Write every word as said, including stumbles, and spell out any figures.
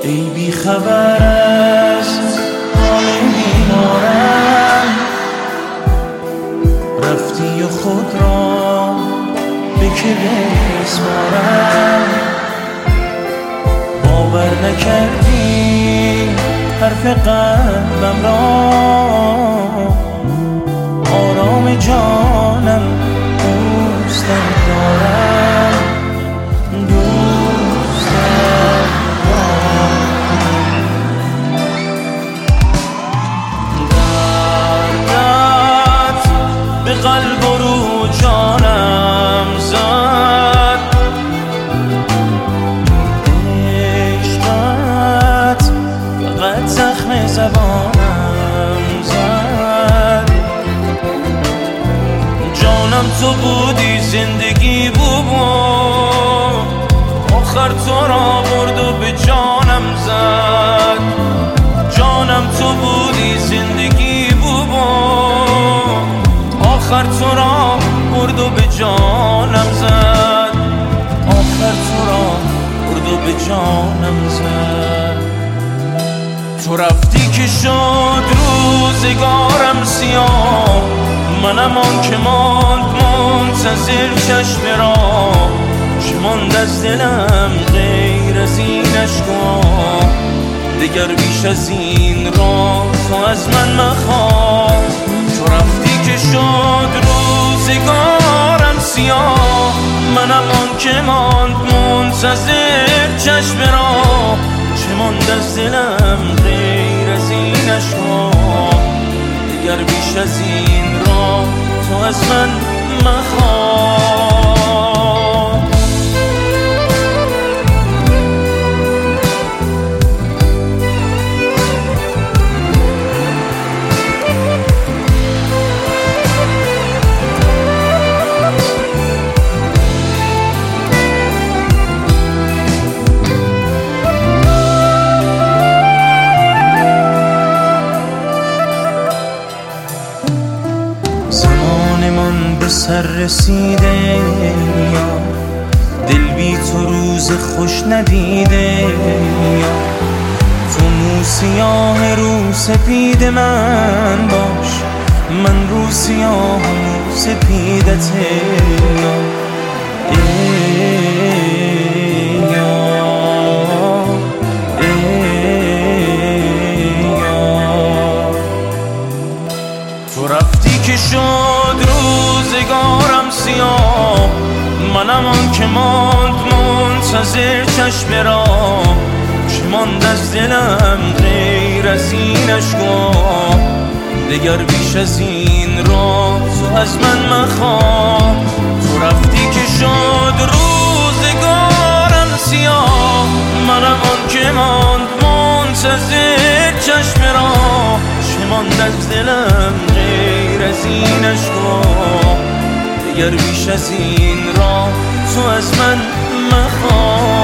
ای بی خبر از حال بیمارم، رفتی و خود را به که بسپارم. باور نکردی حرف قلبم را، آرام جانم دوستم دارم، دوستم دارم. دردت به قلب و رو جانم زد، عشقت فقط زخم زبانم زد. جانم تو بودی، زندگی بود، آخر تو را برد و به جانم زد. جانم تو بودی، زندگی بود، آخر تو را برد و به جانم زد. آخر تو را برد و به جانم زد. تو رفتی که شد روزگارم سیاه، منم آن که ماند منتظر چشم را. چه ماند از دلم غیر از این اشکا، دگر بیش از این را تو از من مخواه. تو رفتی که شد روزگارم سیاه، منم آن که ماند منتظر چشم را. چه ماند از دلم غیر از این اشکا، دگر بیش از این را تو از من مخواه. زمانمان به سر رسیده، یا دل بی تو روز خوش ندیده، یا تو مو سیاه رو سپید من باش، من رو سیاه مو سپیدته. یا تو رفتی که شد روزگارم سیاه، منم آن که ماند منتظر چشم را. چه ماند از دلم غیر از این اشکا، دگر بیش از این را تو از من مخواه. تو رفتی که شد روزگارم سیاه، منم آن که ماند منتظر چشم را. چه ماند از دلم غیر از این اشکا، دگر بیش از این را تو از من مخواه.